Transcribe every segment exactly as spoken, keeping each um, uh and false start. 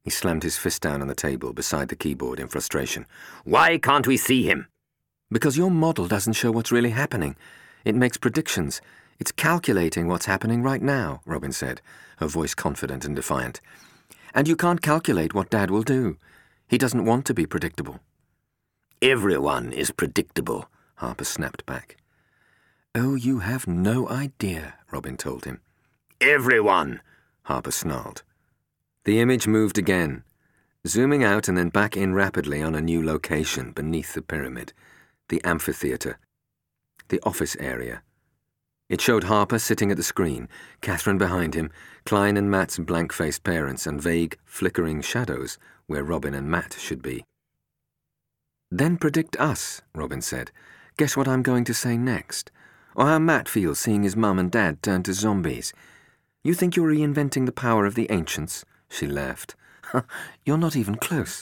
He slammed his fist down on the table beside the keyboard in frustration. "Why can't we see him?" "Because your model doesn't show what's really happening. It makes predictions. It's calculating what's happening right now," Robin said, her voice confident and defiant. "And you can't calculate what Dad will do. He doesn't want to be predictable." "Everyone is predictable," Harper snapped back. "Oh, you have no idea," Robin told him. "Everyone," Harper snarled. The image moved again, zooming out and then back in rapidly on a new location beneath the pyramid, the amphitheatre, the office area. It showed Harper sitting at the screen, Catherine behind him, Klein and Matt's blank-faced parents, and vague, flickering shadows where Robin and Matt should be. "Then predict us," Robin said. "Guess what I'm going to say next? Or how Matt feels seeing his mum and dad turn to zombies. You think you're reinventing the power of the ancients?" She laughed. "You're not even close."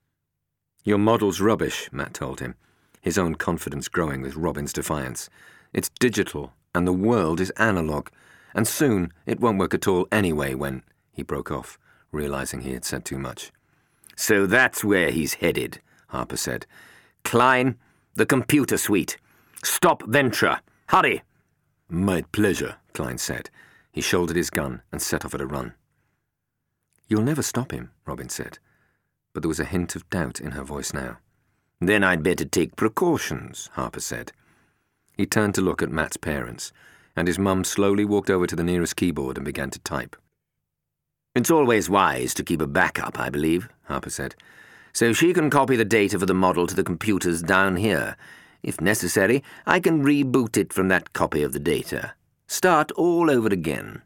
"Your model's rubbish," Matt told him, his own confidence growing with Robin's defiance. "It's digital, and the world is analog, and soon it won't work at all anyway when—" He broke off, realizing he had said too much. "So that's where he's headed," Harper said. "Klein, the computer suite. Stop Ventra. Hurry!" "My pleasure," Klein said. He shouldered his gun and set off at a run. "You'll never stop him," Robin said, but there was a hint of doubt in her voice now. "Then I'd better take precautions," Harper said. He turned to look at Matt's parents, and his mum slowly walked over to the nearest keyboard and began to type. "It's always wise to keep a backup, I believe," Harper said, "so she can copy the data for the model to the computers down here. If necessary, I can reboot it from that copy of the data. Start all over again."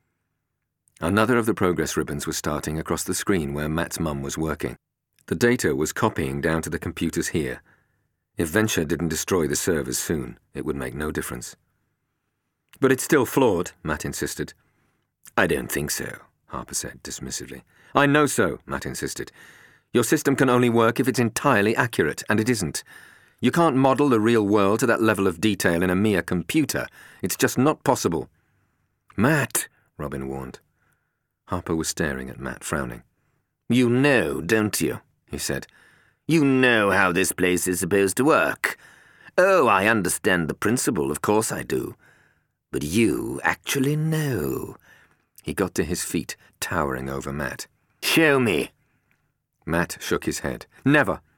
Another of the progress ribbons was starting across the screen where Matt's mum was working. The data was copying down to the computers here. If Venture didn't destroy the servers soon, it would make no difference. "But it's still flawed," Matt insisted. "I don't think so," Harper said dismissively. "I know so," Matt insisted. "Your system can only work if it's entirely accurate, and it isn't. You can't model the real world to that level of detail in a mere computer. It's just not possible." "Matt," Robin warned. Harper was staring at Matt, frowning. "You know, don't you?" he said. "You know how this place is supposed to work. Oh, I understand the principle, of course I do. But you actually know." He got to his feet, towering over Matt. "Show me." Matt shook his head. "Never."